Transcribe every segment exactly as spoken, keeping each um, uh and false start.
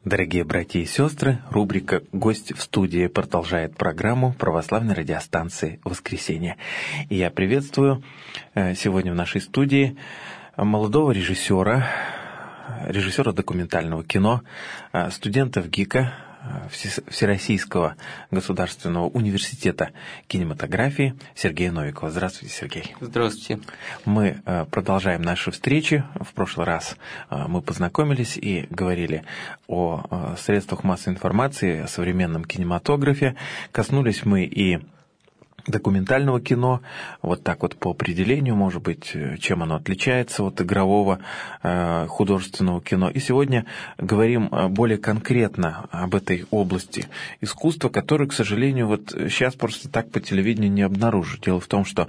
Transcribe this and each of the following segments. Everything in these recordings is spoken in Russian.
Дорогие братья и сестры, рубрика «Гость в студии» продолжает программу православной радиостанции «Воскресенье». И я приветствую сегодня в нашей студии молодого режиссера, режиссера документального кино, студента ВГИКа, Всероссийского государственного университета кинематографии Сергея Новикова. Здравствуйте, Сергей. Здравствуйте. Мы продолжаем наши встречи. В прошлый раз мы познакомились и говорили о средствах массовой информации, о современном кинематографе. Коснулись мы и документального кино, вот так вот по определению, может быть, чем оно отличается от игрового э, художественного кино. И сегодня говорим более конкретно об этой области искусства, которую, к сожалению, вот сейчас просто так по телевидению не обнаружить. Дело в том, что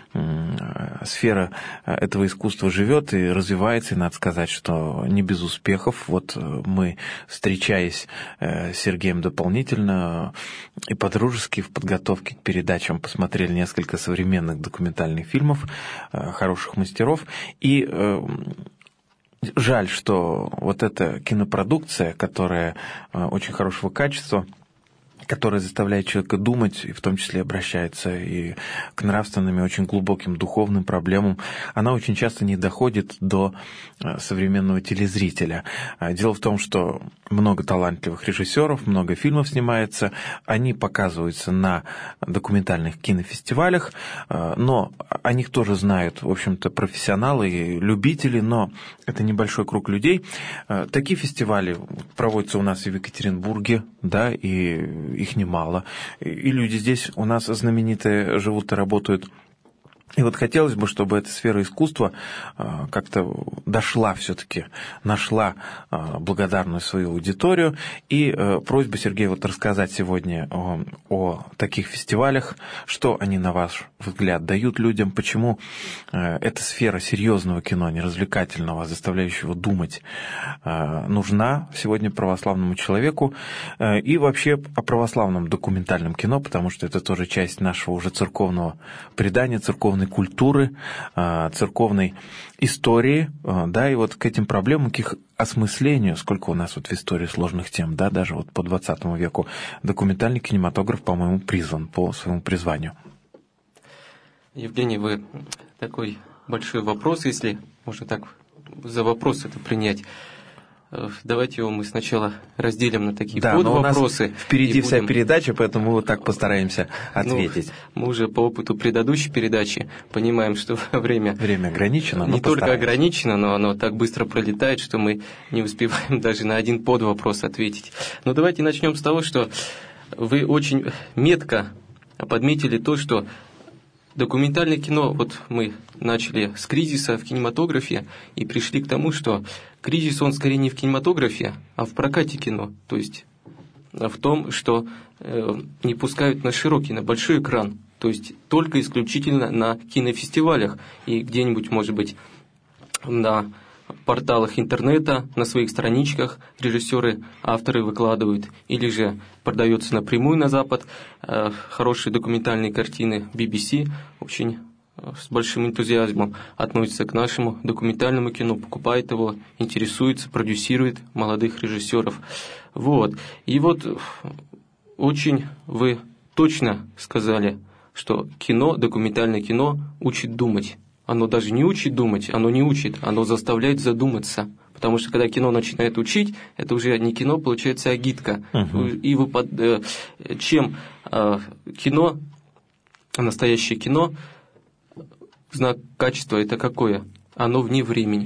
э, сфера этого искусства живет и развивается, и надо сказать, что не без успехов. Вот мы, встречаясь э, с Сергеем дополнительно и по-дружески в подготовке к передачам, посмотрели несколько современных документальных фильмов, хороших мастеров, и э, жаль, что вот эта кинопродукция, которая э, очень хорошего качества, которая заставляет человека думать, и в том числе обращается и к нравственным, и очень глубоким духовным проблемам, она очень часто не доходит до современного телезрителя. Дело в том, что много талантливых режиссеров, много фильмов снимается, они показываются на документальных кинофестивалях, но о них тоже знают, в общем-то, профессионалы и любители, но это небольшой круг людей. Такие фестивали проводятся у нас и в Екатеринбурге, да, и их немало. И люди здесь у нас знаменитые живут и работают. И вот хотелось бы, чтобы эта сфера искусства как-то дошла все-таки, нашла благодарную свою аудиторию. И просьба, Сергей, вот рассказать сегодня о, о таких фестивалях, что они, на ваш взгляд, дают людям, почему эта сфера серьезного кино, не развлекательного, заставляющего думать, нужна сегодня православному человеку. И вообще о православном документальном кино, потому что это тоже часть нашего уже церковного предания, церковной культуры, церковной истории, да, и вот к этим проблемам, к их осмыслению, сколько у нас вот в истории сложных тем, да, даже вот по двадцатому веку, документальный кинематограф, по-моему, призван по своему призванию. Евгений, вы такой большой вопрос, если можно так за вопрос это принять. Давайте его мы сначала разделим на такие да, подвопросы. Впереди вся будем... передача, поэтому мы вот так постараемся ответить. Ну, мы уже по опыту предыдущей передачи понимаем, что время... Время ограничено, но не только ограничено, но оно так быстро пролетает, что мы не успеваем даже на один подвопрос ответить. Но давайте начнем с того, что вы очень метко подметили то, что документальное кино, вот мы начали с кризиса в кинематографе и пришли к тому, что кризис, он скорее не в кинематографе, а в прокате кино. То есть в том, что э, не пускают на широкий, на большой экран. То есть только исключительно на кинофестивалях и где-нибудь, может быть, на порталах интернета, на своих страничках режиссеры, авторы выкладывают, или же продается напрямую на Запад э, хорошие документальные картины. би би си очень э, с большим энтузиазмом относится к нашему документальному кино, покупает его, интересуется, продюсирует молодых режиссеров. Вот. И вот очень вы точно сказали, что кино, документальное кино учит думать. Оно даже не учит думать, оно не учит, оно заставляет задуматься. Потому что когда кино начинает учить, это уже не кино, получается агитка. Uh-huh. И вы под, э, чем э, кино, настоящее кино, знак качества это какое? Оно вне времени.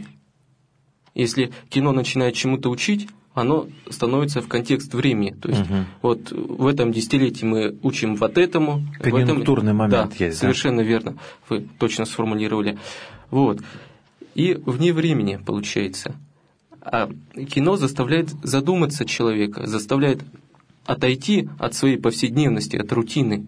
Если кино начинает чему-то учить, оно становится в контекст времени. То есть uh-huh. вот в этом десятилетии мы учим вот этому. Конъюнктурный этом... момент да, есть. Совершенно да? верно. Вы точно сформулировали. Вот. И вне времени получается. А кино заставляет задуматься человека, заставляет отойти от своей повседневности, от рутины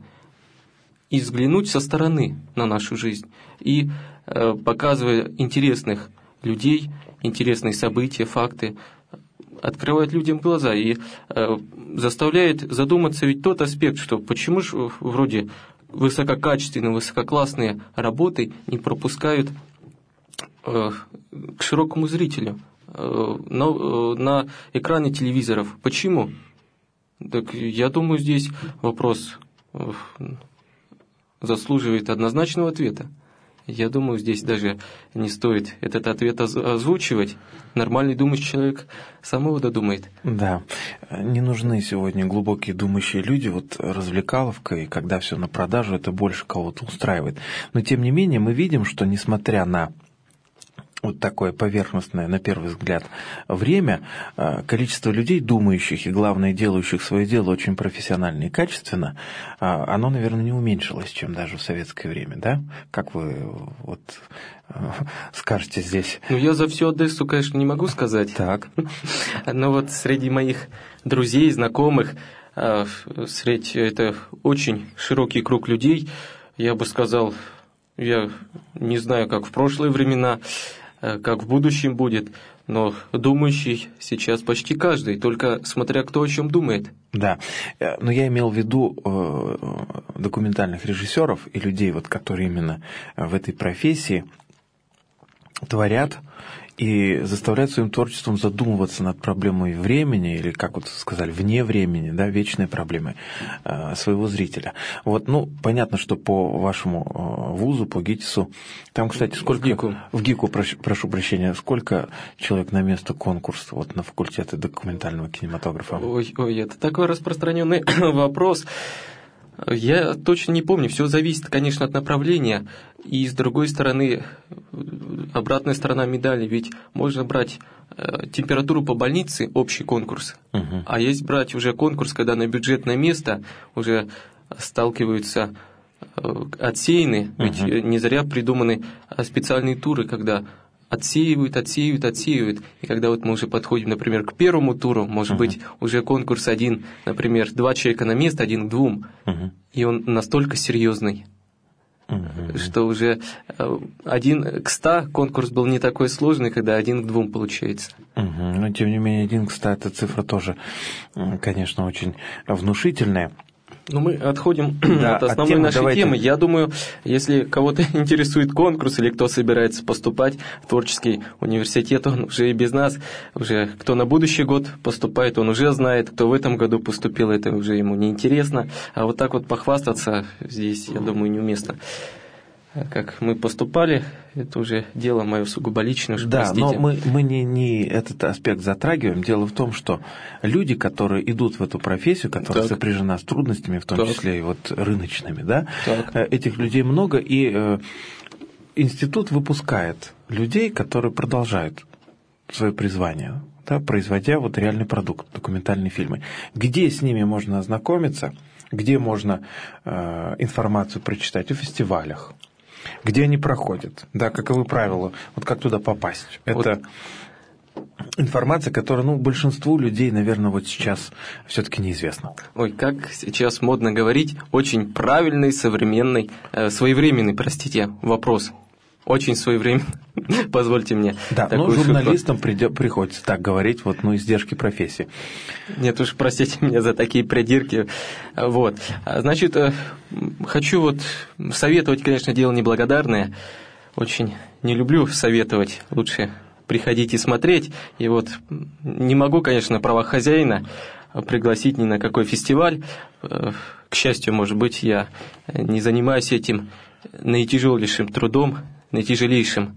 и взглянуть со стороны на нашу жизнь. И э, показывая интересных людей, интересные события, факты, открывает людям глаза и э, заставляет задуматься ведь тот аспект, что почему же вроде высококачественные, высококлассные работы не пропускают э, к широкому зрителю. на, на экраны телевизоров. Почему? Так я думаю, здесь вопрос заслуживает однозначного ответа. Я думаю, здесь даже не стоит этот ответ озвучивать. Нормальный думающий человек сам его додумает. Да, не нужны сегодня глубокие думающие люди. Вот развлекаловка, и когда все на продажу, это больше кого-то устраивает. Но тем не менее мы видим, что несмотря на вот такое поверхностное, на первый взгляд, время, количество людей, думающих и, главное, делающих свое дело очень профессионально и качественно, оно, наверное, не уменьшилось, чем даже в советское время, да? Как вы вот скажете здесь? Ну, я за всю Одессу, конечно, не могу сказать. Так. Но вот среди моих друзей, знакомых, среди это очень широкий круг людей, я бы сказал, я не знаю, как в прошлые времена, как в будущем будет, но думающий сейчас почти каждый, только смотря кто о чем думает. Да, но я имел в виду документальных режиссеров и людей, вот, которые именно в этой профессии творят и заставляют своим творчеством задумываться над проблемой времени, или, как вот сказали, вне времени, да, вечной проблемы э, своего зрителя. Вот, ну, понятно, что по вашему э, вузу, по ГИТИСу, там, кстати, сколько... В ГИКу. В ГИКу, прошу, прошу прощения, сколько человек на место конкурса вот, на факультете документального кинематографа? Ой, ой, это такой распространенный вопрос. Я точно не помню, все зависит, конечно, от направления. И с другой стороны, обратная сторона медали, ведь можно брать э, температуру по больнице, общий конкурс, uh-huh. а есть брать уже конкурс, когда на бюджетное место уже сталкиваются э, отсеяны, uh-huh. ведь не зря придуманы специальные туры, когда отсеивают, отсеивают, отсеивают. И когда вот мы уже подходим, например, к первому туру, может uh-huh. быть, уже конкурс один, например, два человека на место, один к двум, uh-huh. и он настолько серьезный, uh-huh. что уже один к ста конкурс был не такой сложный, когда один к двум получается. Uh-huh. Но, тем не менее, один к ста, эта цифра тоже, конечно, очень внушительная. Ну, мы отходим да, от основной от темы, нашей давайте. темы. Я думаю, если кого-то интересует конкурс или кто собирается поступать в творческий университет, он уже и без нас, уже кто на будущий год поступает, он уже знает, кто в этом году поступил, это уже ему не интересно. А вот так вот похвастаться здесь, я думаю, неуместно. Как мы поступали, это уже дело мое сугубо личное. Да, простите. но мы, мы не, не этот аспект затрагиваем. Дело в том, что люди, которые идут в эту профессию, которая так. сопряжена с трудностями, в том так. числе и вот рыночными, да, так. этих людей много, и э, институт выпускает людей, которые продолжают свое призвание, да, производя вот реальный продукт, документальные фильмы. Где с ними можно ознакомиться, где можно э, информацию прочитать о фестивалях, где они проходят, да, каковы правила, вот как туда попасть. Это вот. Информация, которая, ну, большинству людей, наверное, вот сейчас все-таки неизвестна. Ой, как сейчас модно говорить, очень правильный, современный, э, своевременный, простите, вопрос. Очень своевременно, позвольте мне. Да, но журналистам придё, приходится так говорить, вот, ну, издержки профессии. Нет уж, простите меня за такие придирки. Вот. Значит, хочу вот советовать, конечно, дело неблагодарное. Очень не люблю советовать, лучше приходить и смотреть. И вот не могу, конечно, на правах хозяина пригласить ни на какой фестиваль. К счастью, может быть, я не занимаюсь этим наитяжелейшим трудом, наитяжелейшим.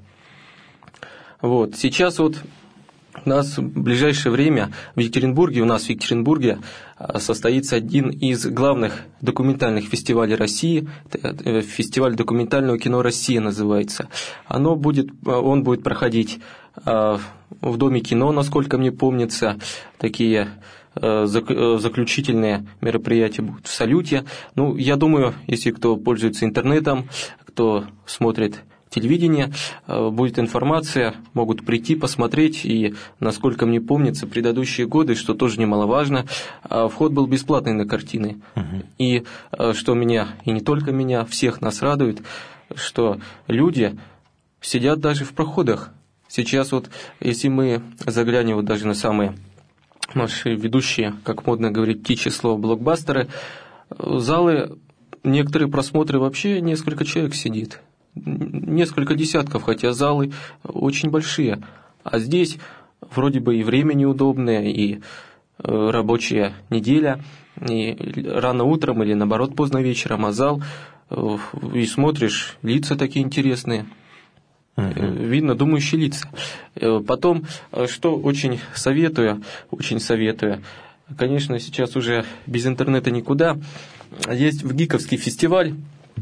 Вот. Сейчас вот у нас в ближайшее время в Екатеринбурге, у нас в Екатеринбурге состоится один из главных документальных фестивалей России, фестиваль документального кино «Россия» называется. Оно будет, он будет проходить в Доме кино, насколько мне помнится, такие заключительные мероприятия будут в «Салюте». Ну, я думаю, если кто пользуется интернетом, кто смотрит телевидение, будет информация, могут прийти, посмотреть, и, насколько мне помнится, предыдущие годы, что тоже немаловажно, вход был бесплатный на картины. Uh-huh. И что меня, и не только меня, всех нас радует, что люди сидят даже в проходах. Сейчас вот, если мы заглянем вот даже на самые наши ведущие, как модно говорить, птичье слово, блокбастеры, залы, некоторые просмотры вообще несколько человек сидит. Несколько десятков, хотя залы очень большие. А здесь вроде бы и время неудобное, и рабочая неделя, и рано утром или наоборот поздно вечером, а зал, и смотришь, лица такие интересные. Uh-huh. Видно думающие лица. Потом, что очень советую, очень советую, конечно, сейчас уже без интернета никуда, есть в Гиковский фестиваль,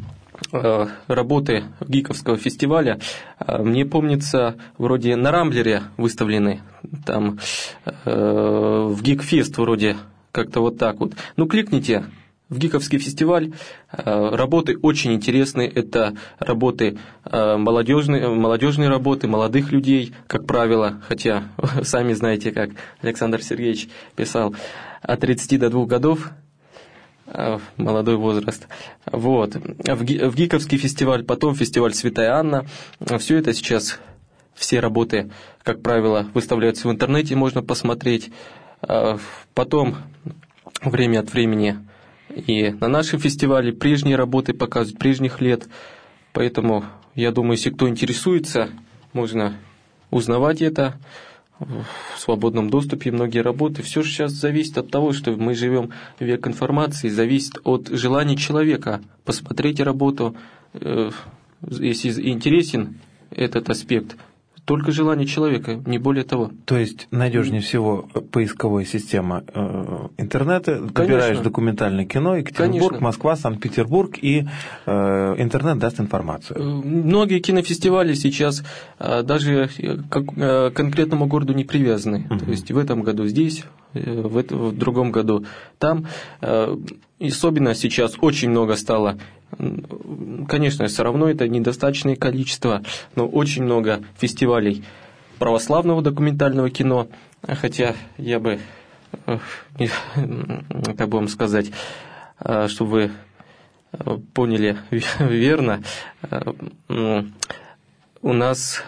работы Гиковского фестиваля, мне помнится, вроде на Рамблере выставлены, там в Гикфест вроде как-то вот так вот. Ну, кликните в Гиковский фестиваль, работы очень интересные, это работы молодежные, молодежные работы, молодых людей, как правило, хотя сами знаете, как Александр Сергеевич писал, от тридцати до двух годов, молодой возраст. Вот. В Гиковский фестиваль, потом фестиваль Святая Анна, все это сейчас, все работы, как правило, выставляются в интернете, можно посмотреть. Потом время от времени и на нашем фестивале прежние работы показывают, прежних лет. Поэтому, я думаю, если кто интересуется, можно узнавать это в свободном доступе, многие работы. Все же сейчас зависит от того, что мы живем в век информации, зависит от желания человека посмотреть работу, если интересен этот аспект. Только желание человека, не более того. То есть надежнее всего поисковая система э, интернета, выбираешь документальное кино, Екатеринбург, Конечно. Москва, Санкт-Петербург, и э, интернет даст информацию. Многие кинофестивали сейчас э, даже к э, конкретному городу не привязаны. Uh-huh. То есть в этом году здесь, э, в, это, в другом году там. Э, особенно сейчас очень много стало. Конечно, все равно это недостаточное количество, но очень много фестивалей православного документального кино, хотя я бы, как бы вам сказать, чтобы вы поняли верно, у нас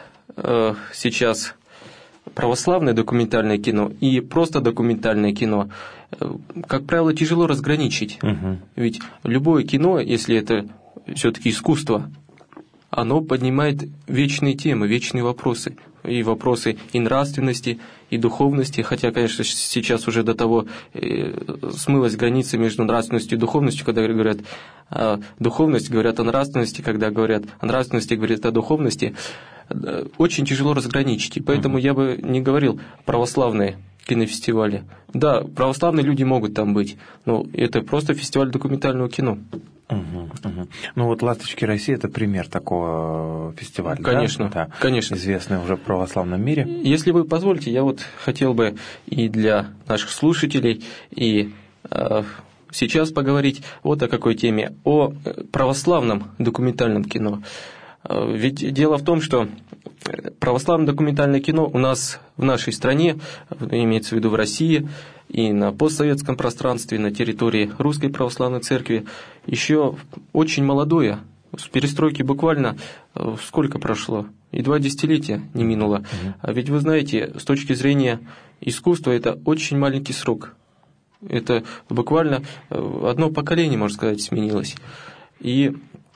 сейчас православное документальное кино и просто документальное кино, как правило, тяжело разграничить. Uh-huh. Ведь любое кино, если это все-таки искусство, оно поднимает вечные темы, вечные вопросы. И вопросы и нравственности, и духовности. Хотя, конечно, сейчас уже до того смылась граница между нравственностью и духовностью, когда говорят о духовности, говорят о нравственности, когда говорят о нравственности, говорят о духовности. Очень тяжело разграничить. И поэтому uh-huh. я бы не говорил православные кинофестивали. Да, православные люди могут там быть, но это просто фестиваль документального кино. Угу, угу. Ну вот «Ласточки России» — это пример такого фестиваля, конечно, да? Да, конечно. Известный уже в православном мире. Если вы позволите, я вот хотел бы и для наших слушателей, и э, сейчас поговорить вот о какой теме, о православном документальном кино. Ведь дело в том, что православное документальное кино у нас в нашей стране, имеется в виду в России, и на постсоветском пространстве, на территории Русской Православной Церкви, еще очень молодое. С перестройки буквально сколько прошло? И два десятилетия не минуло. Угу. А ведь вы знаете, с точки зрения искусства, это очень маленький срок. Это буквально одно поколение, можно сказать, сменилось. И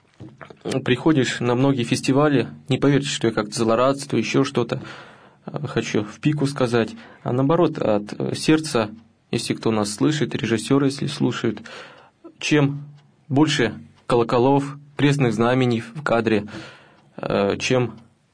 приходишь на многие фестивали, не поверите, что я как-то злорадствую, еще что-то хочу в пику сказать, а наоборот, от сердца, если кто нас слышит, режиссеры, если слушают, чем больше колоколов, крестных знамений в кадре, чем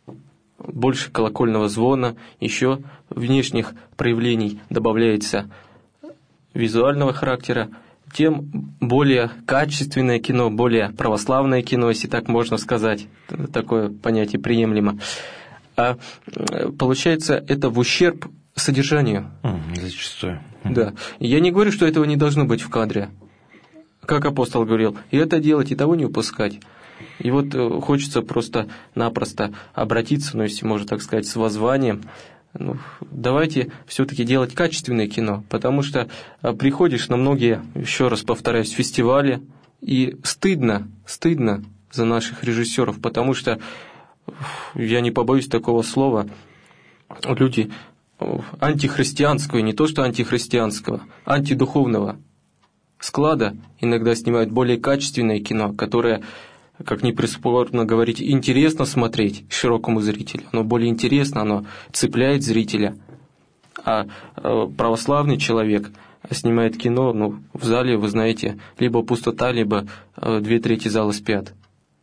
больше колокольного звона, еще внешних проявлений добавляется визуального характера, тем более качественное кино, более православное кино, если так можно сказать, такое понятие приемлемо. А получается, это в ущерб содержанию. Mm, зачастую. Mm. Да. Я не говорю, что этого не должно быть в кадре. Как апостол говорил, и это делать, и того не упускать. И вот хочется просто-напросто обратиться, ну, если можно так сказать, с воззванием. Ну, давайте все-таки делать качественное кино, потому что приходишь на многие, еще раз повторяюсь, фестивали, и стыдно, стыдно за наших режиссеров, потому что, я не побоюсь такого слова, люди антихристианского, и не то что антихристианского, антидуховного склада иногда снимают более качественное кино, которое, как ни прискорбно говорить, интересно смотреть широкому зрителю. Оно более интересно, оно цепляет зрителя. А православный человек снимает кино, ну, в зале, вы знаете, либо пустота, либо две трети зала спят.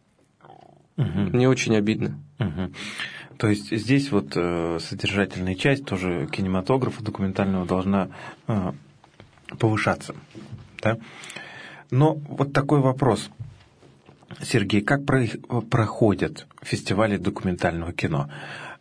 Угу. Мне очень обидно. Угу. То есть здесь вот содержательная часть тоже кинематографа документального должна повышаться, да? Но вот такой вопрос, Сергей, как проходят фестивали документального кино?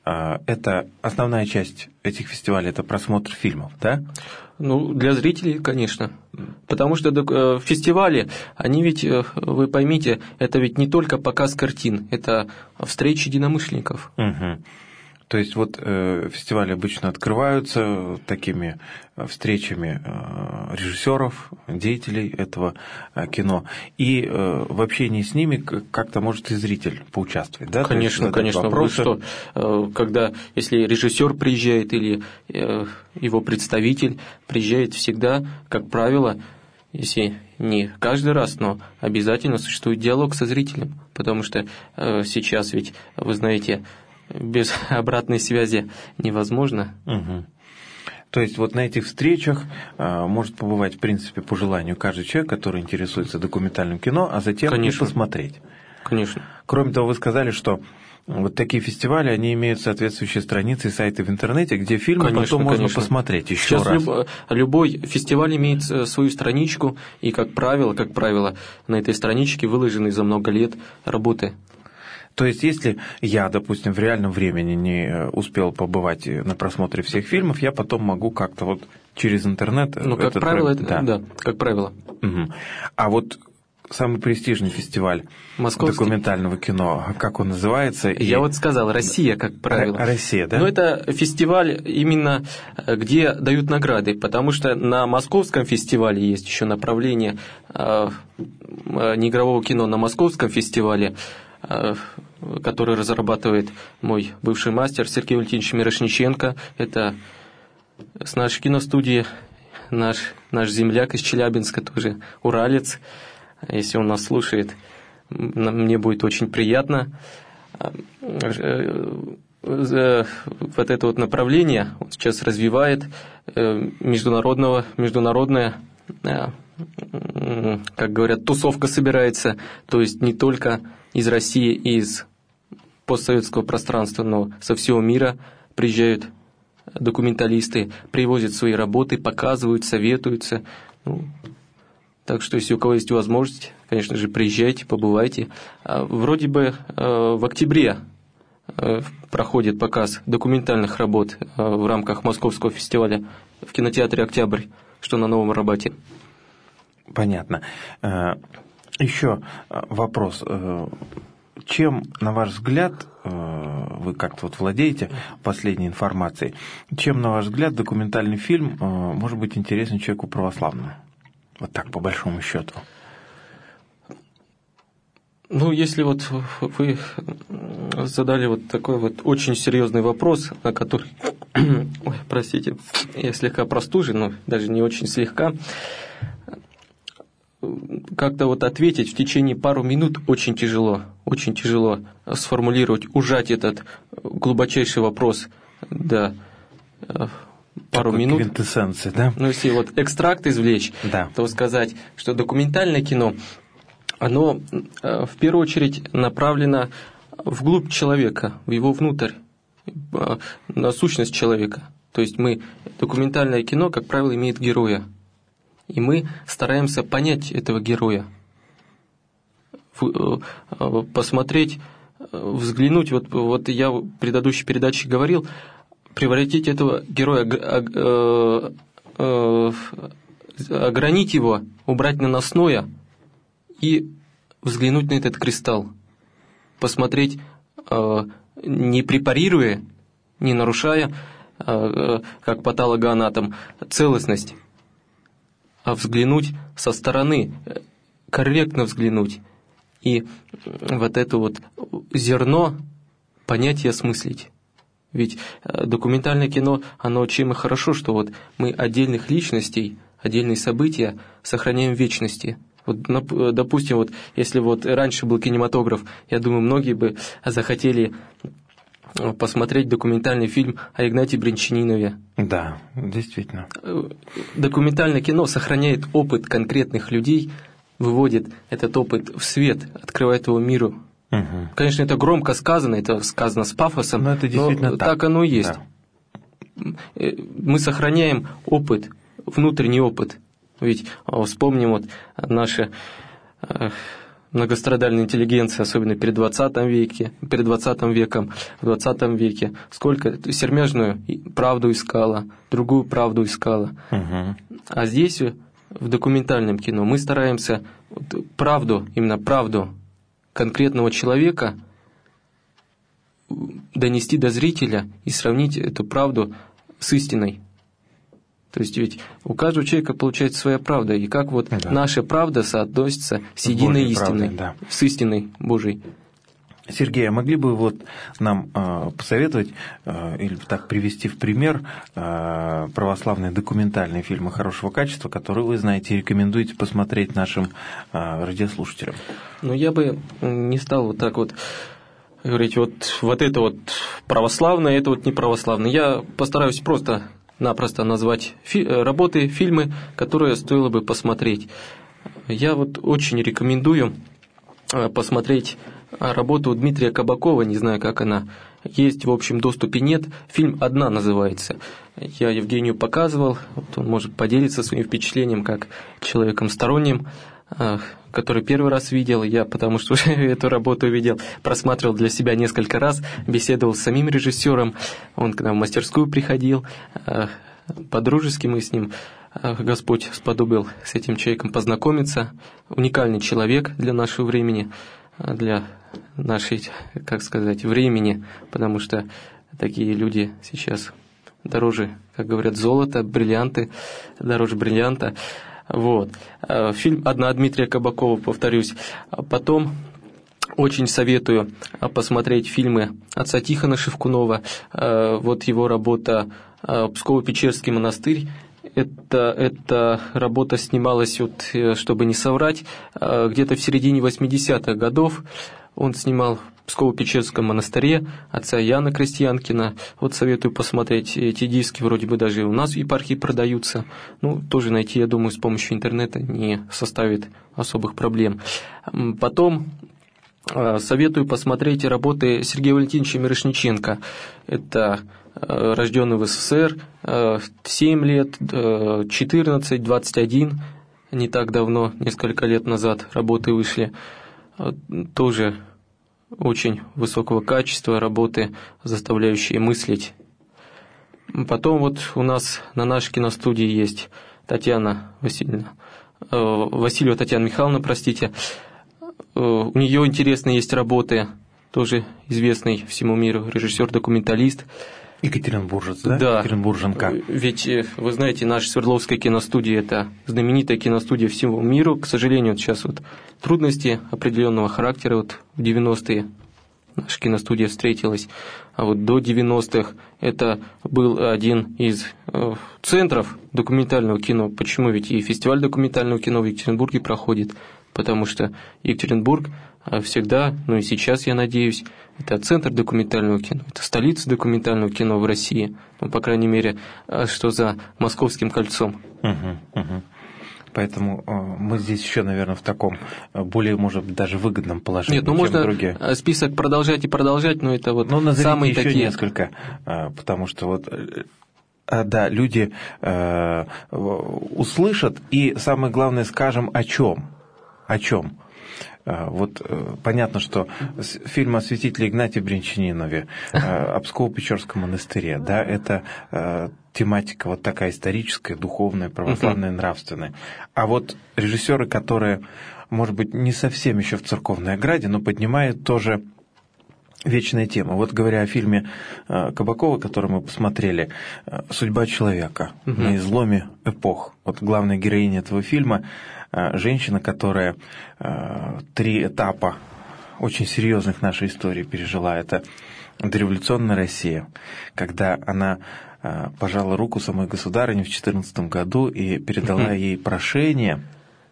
Это основная часть этих фестивалей, это просмотр фильмов, да? Ну, для зрителей, конечно. Потому что фестивали, они ведь, вы поймите, это ведь не только показ картин, это встречи единомышленников. Угу. То есть вот э, фестивали обычно открываются такими встречами э, режиссеров, деятелей этого э, кино, и э, в общении с ними как-то может и зритель поучаствовать, да? Конечно, конечно. Вопросы... Вы что, когда, если режиссер приезжает или э, его представитель приезжает, всегда, как правило, если не каждый раз, но обязательно существует диалог со зрителем, потому что э, сейчас ведь, вы знаете, без обратной связи невозможно. Угу. То есть вот на этих встречах э, может побывать, в принципе, по желанию каждый человек, который интересуется документальным кино, а затем Конечно. и посмотреть. Конечно. Кроме того, вы сказали, что вот такие фестивали, они имеют соответствующие страницы и сайты в интернете, где фильмы конечно, потом можно конечно. посмотреть еще Сейчас раз. Люб, любой фестиваль имеет свою страничку, и, как правило, как правило, на этой страничке выложены за много лет работы. То есть, если я, допустим, в реальном времени не успел побывать на просмотре всех фильмов, я потом могу как-то вот через интернет... Ну, как этот правило, проект... это, да. да, как правило. Угу. А вот самый престижный фестиваль Московский. Документального кино, как он называется? Я и... вот сказал, Россия, как правило. Р- Россия, да? Но это фестиваль именно, где дают награды, потому что на Московском фестивале есть еще направление э, неигрового кино на Московском фестивале, э, который разрабатывает мой бывший мастер Сергей Валентинович Мирошниченко. Это с нашей киностудии наш, наш земляк из Челябинска, тоже уралец. Если он нас слушает, мне будет очень приятно. Вот это вот направление он сейчас развивает международного, международное, как говорят, тусовка собирается, то есть не только из России, из постсоветского пространства, но со всего мира приезжают документалисты, привозят свои работы, показывают, советуются. Ну, так что, если у кого есть возможность, конечно же, приезжайте, побывайте. Вроде бы в октябре проходит показ документальных работ в рамках Московского фестиваля в кинотеатре «Октябрь», что на Новом Арбате. Понятно. Еще вопрос. Чем, на ваш взгляд, вы как-то вот владеете последней информацией, чем, на ваш взгляд, документальный фильм может быть интересен человеку православному? Вот так, по большому счету. Ну, если вот вы задали вот такой вот очень серьезный вопрос, на который, ой, простите, я слегка простужен, но даже не очень слегка, как-то вот ответить в течение пару минут очень тяжело, очень тяжело сформулировать, ужать этот глубочайший вопрос, да, пару Такой минут. Квинтэссенция, да? Ну, если вот экстракт извлечь, да. то сказать, что документальное кино, оно в первую очередь направлено вглубь человека, в его внутрь, на сущность человека. То есть мы, документальное кино, как правило, имеет героя. И мы стараемся понять этого героя, посмотреть, взглянуть. Вот, вот я в предыдущей передаче говорил, превратить этого героя, огранить его, убрать наносное и взглянуть на этот кристалл. Посмотреть, не препарируя, не нарушая, как патологоанатом, целостность, а взглянуть со стороны, корректно взглянуть. И вот это вот зерно понять и осмыслить. Ведь документальное кино, оно чем и хорошо, что вот мы отдельных личностей, отдельные события сохраняем в вечности. Вот, допустим, вот если вот раньше был кинематограф, я думаю, многие бы захотели посмотреть документальный фильм о Игнатии Брянчанинове. Да, действительно. Документальное кино сохраняет опыт конкретных людей, выводит этот опыт в свет, открывает его миру. Угу. Конечно, это громко сказано, это сказано с пафосом, но, это действительно но так. так оно и есть. Да. Мы сохраняем опыт, внутренний опыт. Ведь вспомним вот наши многострадальная интеллигенция, особенно перед двадцатым веке, перед двадцатым веком, в двадцатом веке, сколько сермяжную правду искала, другую правду искала. Угу. А здесь, в документальном кино, мы стараемся правду, именно правду конкретного человека донести до зрителя и сравнить эту правду с истиной. То есть ведь у каждого человека получается своя правда, и как вот да. наша правда соотносится с единой Божьей истиной, правдой, да. с истиной Божией. Сергей, а могли бы вот нам э, посоветовать э, или так привести в пример э, православные документальные фильмы хорошего качества, которые вы знаете и рекомендуете посмотреть нашим э, радиослушателям? Ну, я бы не стал вот так вот говорить, вот, вот это вот православное, это вот не православное. Я постараюсь просто... напросто назвать фи- работы, фильмы, которые стоило бы посмотреть. Я вот очень рекомендую посмотреть работу Дмитрия Кабакова, не знаю, как она есть, в общем доступе нет. Фильм «Одна» называется. Я Евгению показывал, вот он может поделиться своим впечатлением как человеком сторонним, который первый раз видел, я потому что уже эту работу видел, просматривал для себя несколько раз, беседовал с самим режиссером, он к нам в мастерскую приходил, по-дружески мы с ним, Господь сподобил с этим человеком познакомиться, уникальный человек для нашего времени, для нашей, как сказать, времени, потому что такие люди сейчас дороже, как говорят, золота, бриллианты, дороже бриллианта. Вот. Фильм «Одна» Дмитрия Кабакова, повторюсь. Потом очень советую посмотреть фильмы отца Тихона Шевкунова. Вот его работа «Псково-Печерский монастырь». Это, эта работа снималась, вот, чтобы не соврать, где-то в середине восьмидесятых годов. Он снимал в Псково-Печерском монастыре отца Яна Крестьянкина. Вот советую посмотреть. Эти диски вроде бы даже у нас в епархии продаются. Ну, тоже найти, я думаю, с помощью интернета не составит особых проблем. Потом советую посмотреть работы Сергея Валентиновича Мирошниченко. Это рожденный в СССР, семь лет, четырнадцать, двадцать один, не так давно, несколько лет назад работы вышли. Тоже очень высокого качества работы, заставляющие мыслить. Потом вот у нас на нашей киностудии есть Татьяна Васильевна, Васильева Татьяна Михайловна, простите. У нее интересные есть работы, тоже известный всему миру режиссер-документалист. Екатеринбуржец, да? Да. Екатеринбурженка. Ведь, вы знаете, наша Свердловская киностудия – это знаменитая киностудия всему миру. К сожалению, вот сейчас вот трудности определенного характера. Вот в девяностые наша киностудия встретилась, а вот до девяностых это был один из э, центров документального кино. Почему? Ведь и фестиваль документального кино в Екатеринбурге проходит, потому что Екатеринбург всегда, ну и сейчас, я надеюсь, это центр документального кино, это столица документального кино в России, ну, по крайней мере, что за Московским кольцом. Угу, угу. Поэтому э, мы здесь еще, наверное, в таком более, может быть, даже выгодном положении. Нет, ну чем можно другие. Список продолжать и продолжать, но это вот ну, самые еще такие... несколько, э, потому что вот... Э, да, люди э, услышат, и самое главное, скажем, о чем. О чем? Вот понятно, что фильм о святителе Игнатии Брянчанинове, о Псково-Печерском монастыре, да, это тематика вот такая историческая, духовная, православная, нравственная. А вот режиссеры, которые, может быть, не совсем еще в церковной ограде, но поднимают тоже вечная тема. Вот говоря о фильме Кабакова, который мы посмотрели, «Судьба человека» угу. на изломе эпох. Вот главная героиня этого фильма – женщина, которая три этапа очень серьезных нашей истории пережила. Это дореволюционная Россия, когда она пожала руку самой государыне в четырнадцатом году и передала угу. ей прошение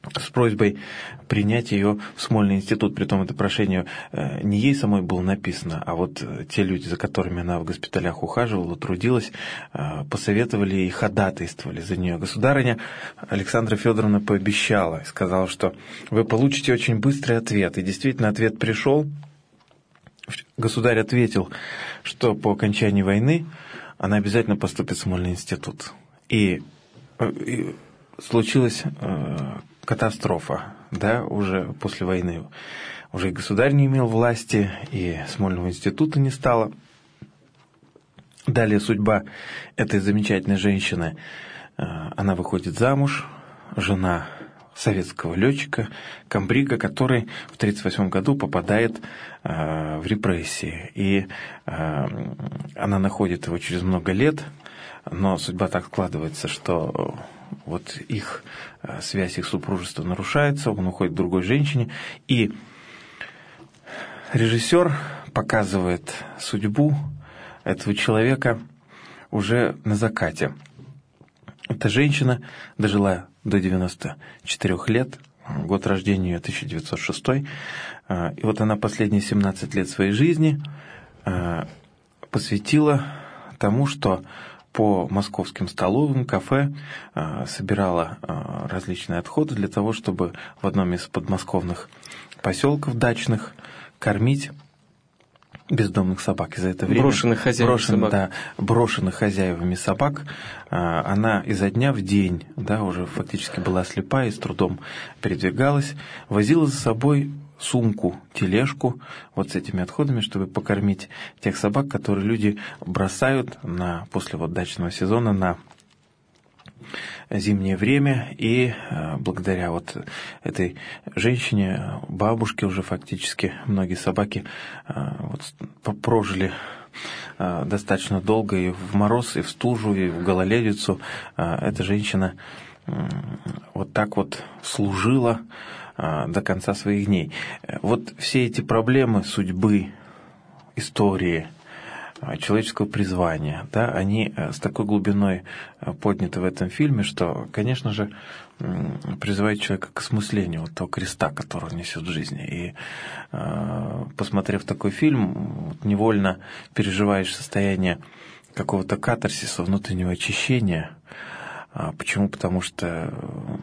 с просьбой принять ее в Смольный институт. Притом это прошение не ей самой было написано, а вот те люди, за которыми она в госпиталях ухаживала, трудилась, посоветовали и ходатайствовали за нее. Государыня Александра Федоровна пообещала и сказала, что вы получите очень быстрый ответ. И действительно ответ пришел. Государь ответил, что по окончании войны она обязательно поступит в Смольный институт. И, и случилась э, катастрофа, да, уже после войны. Уже и государь не имел власти, и Смольного института не стало. Далее судьба этой замечательной женщины. Э, она выходит замуж, жена советского летчика, комбрига, который в тридцать восьмом году попадает э, в репрессии. И э, она находит его через много лет, но судьба так складывается, что вот их э, связь, их супружество нарушается, он уходит к другой женщине. И режиссер показывает судьбу этого человека уже на закате. Эта женщина дожила до девяноста четырёх лет, год рождения ее тысяча девятьсот шестой, и вот она последние семнадцать лет своей жизни посвятила тому, что по московским столовым, кафе собирала различные отходы для того, чтобы в одном из подмосковных поселков дачных кормить бездомных собак. И за это время брошенных хозяевами брошен, собак. Да, брошенных хозяевами собак, она изо дня в день, да, уже фактически была слепа и с трудом передвигалась, возила за собой сумку, тележку вот с этими отходами, чтобы покормить тех собак, которые люди бросают на, после вот дачного сезона на зимнее время. И э, благодаря вот этой женщине, бабушке уже фактически, многие собаки э, вот, прожили э, достаточно долго и в мороз, и в стужу, и в гололедицу. Э, эта женщина э, вот так вот служила э, до конца своих дней. Вот все эти проблемы судьбы, истории, человеческого призвания, да, они с такой глубиной подняты в этом фильме, что, конечно же, призывают человека к осмыслению вот того креста, который он несет в жизни. И посмотрев такой фильм, невольно переживаешь состояние какого-то катарсиса, внутреннего очищения. Почему? Потому что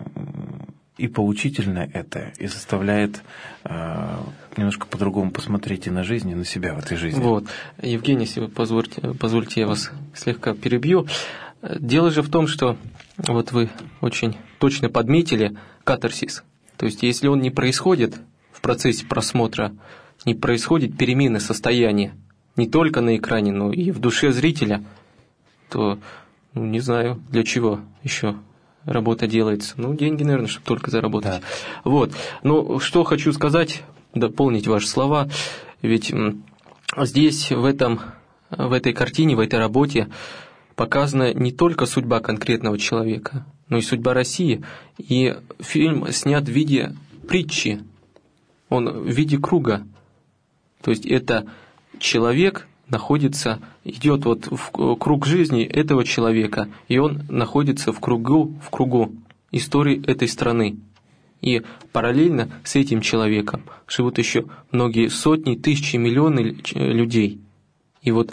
и поучительно это, и заставляет э, немножко по-другому посмотреть и на жизнь, и на себя в этой жизни. Вот. Евгений, если вы позвольте, позвольте, я вас слегка перебью. Дело же в том, что вот вы очень точно подметили катарсис. То есть, если он не происходит в процессе просмотра, не происходит перемены состояния, не только на экране, но и в душе зрителя, то, ну, не знаю, для чего еще работа делается. Ну, деньги, наверное, чтобы только заработать. Да. Вот. Но что хочу сказать, дополнить ваши слова, ведь здесь, в, этом, в этой картине, в этой работе показана не только судьба конкретного человека, но и судьба России. И фильм снят в виде притчи, он в виде круга. То есть это человек находится, идет вот в круг жизни этого человека, и он находится в кругу, в кругу истории этой страны. И параллельно с этим человеком живут еще многие сотни, тысячи, миллионы людей. И вот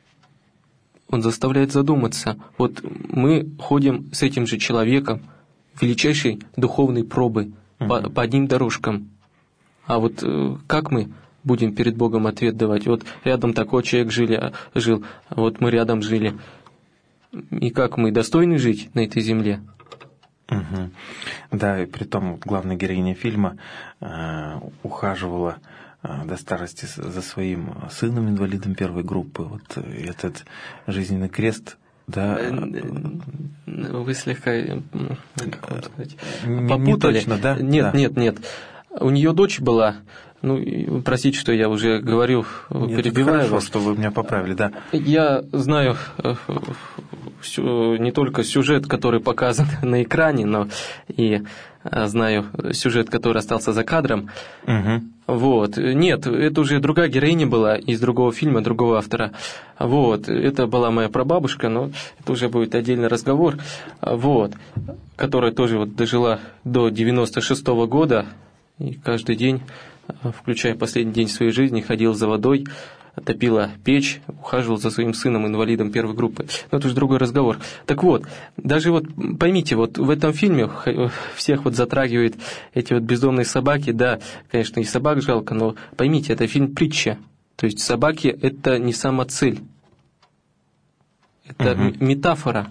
он заставляет задуматься. Вот мы ходим с этим же человеком величайшей духовной пробы, mm-hmm. по, по одним дорожкам. А вот как мы будем перед Богом ответ давать? Вот рядом такой человек жили, жил, а вот мы рядом жили. И как мы достойны жить на этой земле? Угу. Да, и при том главная героиня фильма э, ухаживала э, до старости за своим сыном, инвалидом первой группы. Вот этот жизненный крест, да. Вы слегка, как вам сказать, не, попутали. Не точно, да? Нет, да. нет, нет. У нее дочь была. Ну, простите, что я уже говорю, Нет, перебиваю хорошо, вас. Что вы меня поправили, да. Я знаю не только сюжет, который показан на экране, но и знаю сюжет, который остался за кадром. Угу. Вот. Нет, это уже другая героиня была из другого фильма, другого автора. Вот. Это была моя прабабушка, но это уже будет отдельный разговор. Вот. Которая тоже вот дожила до девяносто шестого года и каждый день, включая последний день своей жизни, ходила за водой, топила печь, ухаживала за своим сыном, инвалидом первой группы. Но это уже другой разговор. Так вот, даже вот поймите, вот в этом фильме всех вот затрагивает эти вот бездомные собаки. Да, конечно, и собак жалко, но поймите, это фильм-притча. То есть собаки – это не самоцель. Это угу. метафора.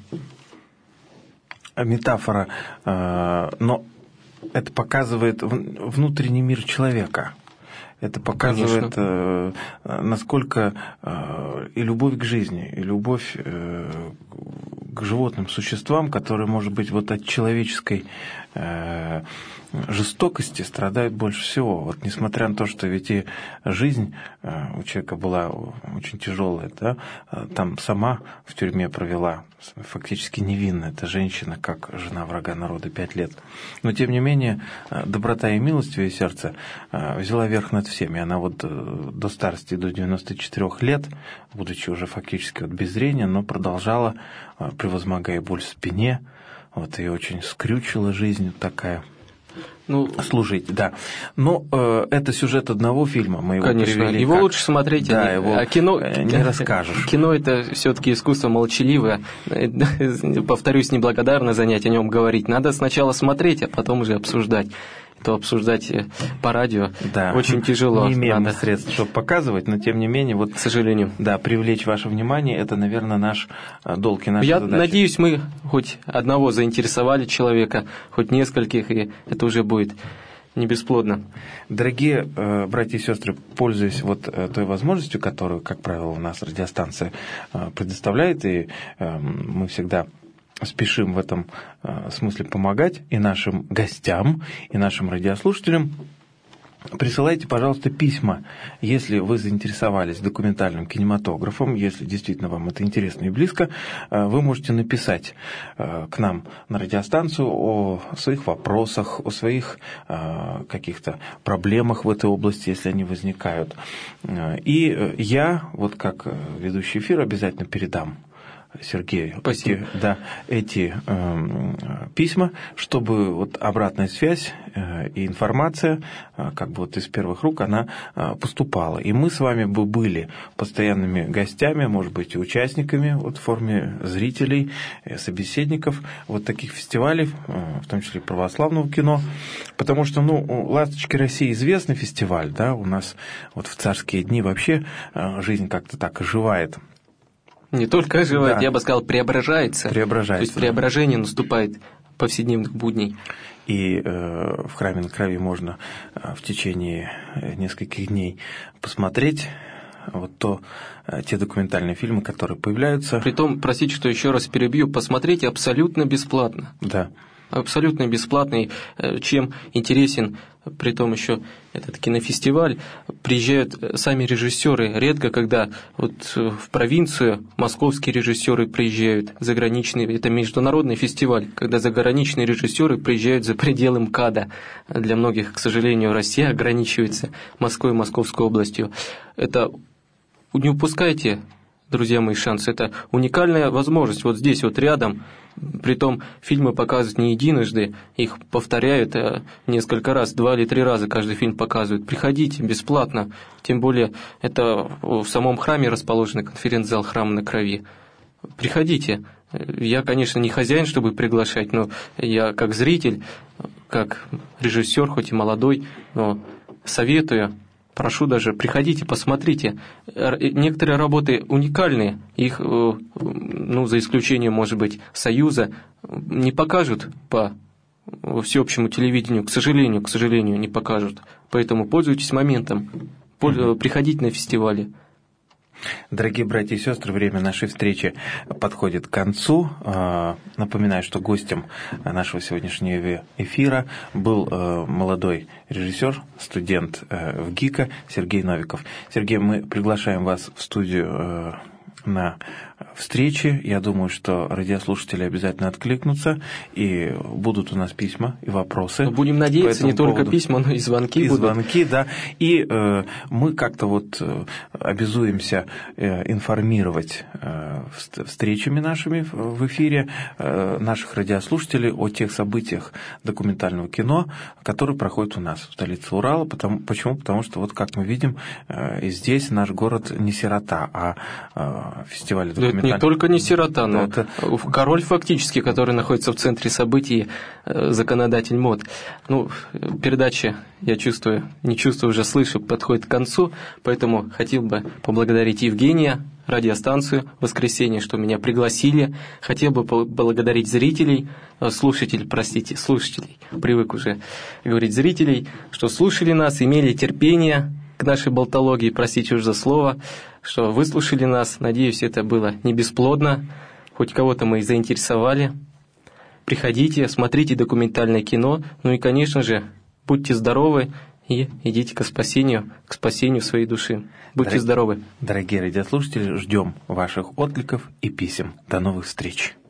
Метафора, но это показывает внутренний мир человека. Это показывает, э, насколько э, и любовь к жизни, и любовь э, к животным существам, которые, может быть, вот от человеческой э, жестокости страдают больше всего. Вот несмотря на то, что ведь и жизнь э, у человека была очень тяжелая, да, там сама в тюрьме провела фактически невинная эта женщина, как жена врага народа, пять лет. Но, тем не менее, доброта и милость в ее сердце взяла верх над всеми. Она вот до старости, до девяноста четырёх лет, будучи уже фактически вот без зрения, но продолжала, превозмогая боль в спине, вот, и очень скрючила жизнь такая. Ну, служить, да. Но э, это сюжет одного фильма. Мы его конечно, привели его как... лучше смотреть, да, а, его а кино не расскажешь. Кино – это все-таки искусство молчаливое. Повторюсь, неблагодарно занять о нем говорить. Надо сначала смотреть, а потом уже обсуждать. То обсуждать по радио да. очень тяжело. Не имеем Надо... средств, чтобы показывать, но тем не менее, вот, к сожалению, да, привлечь ваше внимание, это, наверное, наш долг и наша Я задача. надеюсь, мы хоть одного заинтересовали человека, хоть нескольких, и это уже будет не бесплодно. Дорогие э, братья и сестры, пользуясь вот э, той возможностью, которую, как правило, у нас радиостанция э, предоставляет, и э, мы всегда спешим в этом э, смысле помогать и нашим гостям, и нашим радиослушателям. Присылайте, пожалуйста, письма, если вы заинтересовались документальным кинематографом, если действительно вам это интересно и близко, вы можете написать к нам на радиостанцию о своих вопросах, о своих каких-то проблемах в этой области, если они возникают. И я, вот как ведущий эфир, обязательно передам Сергею эти, да, эти э, письма, чтобы вот обратная связь э, и информация, э, как бы вот из первых рук, она э, поступала. И мы с вами бы были постоянными гостями, может быть, и участниками вот, в форме зрителей, э, собеседников вот таких фестивалей, э, в том числе православного кино. Потому что, ну, «Ласточки России» известный фестиваль, да, у нас вот в царские дни вообще э, жизнь как-то так оживает. Не только оживает, да. я бы сказал, преображается. Преображается. То есть преображение наступает повседневных будней. И э, в «Храме на крови» можно э, в течение нескольких дней посмотреть вот то, э, те документальные фильмы, которые появляются. Притом, простите, что еще раз перебью, посмотрите абсолютно бесплатно. Да. Абсолютно бесплатный, чем интересен, притом еще этот кинофестиваль, приезжают сами режиссеры. Редко, когда вот в провинцию московские режиссеры приезжают, заграничные, это международный фестиваль, когда заграничные режиссеры приезжают за пределы МКАДа. Для многих, к сожалению, Россия ограничивается Москвой и Московской областью. Это не упускайте, друзья мои, шанс. Это уникальная возможность. Вот здесь, вот рядом. Притом фильмы показывают не единожды, их повторяют несколько раз, два или три раза каждый фильм показывают. Приходите бесплатно, тем более это в самом храме расположен конференц-зал «Храм на крови». Приходите. Я, конечно, не хозяин, чтобы приглашать, но я как зритель, как режиссер, хоть и молодой, но советую. Прошу даже, приходите, посмотрите. Некоторые работы уникальные, их, ну, за исключением, может быть, «Союза», не покажут по всеобщему телевидению, к сожалению, к сожалению, не покажут. Поэтому пользуйтесь моментом, приходите на фестивали. Дорогие братья и сестры, время нашей встречи подходит к концу. Напоминаю, что гостем нашего сегодняшнего эфира был молодой режиссер, студент в ГИКа Сергей Новиков. Сергей, мы приглашаем вас в студию на встречи. Я думаю, что радиослушатели обязательно откликнутся, и будут у нас письма и вопросы. Но будем надеяться, не только поводу. Письма, но и звонки и будут. звонки, да. И э, мы как-то вот э, обязуемся э, информировать э, встречами нашими в эфире э, наших радиослушателей о тех событиях документального кино, которые проходят у нас в столице Урала. Потому, почему? Потому что, вот как мы видим, э, здесь наш город не сирота, а э, фестиваль документального кино. Это не только не сирота, но это... король фактически, который находится в центре событий, э, законодатель МОД. Ну, передача, я чувствую, не чувствую, уже слышу, подходит к концу, поэтому хотел бы поблагодарить Евгения, радиостанцию «Воскресенье», что меня пригласили. Хотел бы поблагодарить зрителей, слушателей, простите, слушателей, привык уже говорить зрителей, что слушали нас, имели терпение к нашей болтологии, простите уж за слово, что выслушали нас. Надеюсь, это было не бесплодно, хоть кого-то мы и заинтересовали. Приходите, смотрите документальное кино, ну и, конечно же, будьте здоровы и идите к спасению, к спасению своей души. Будьте Дорог... здоровы. Дорогие радиослушатели, ждем ваших откликов и писем. До новых встреч.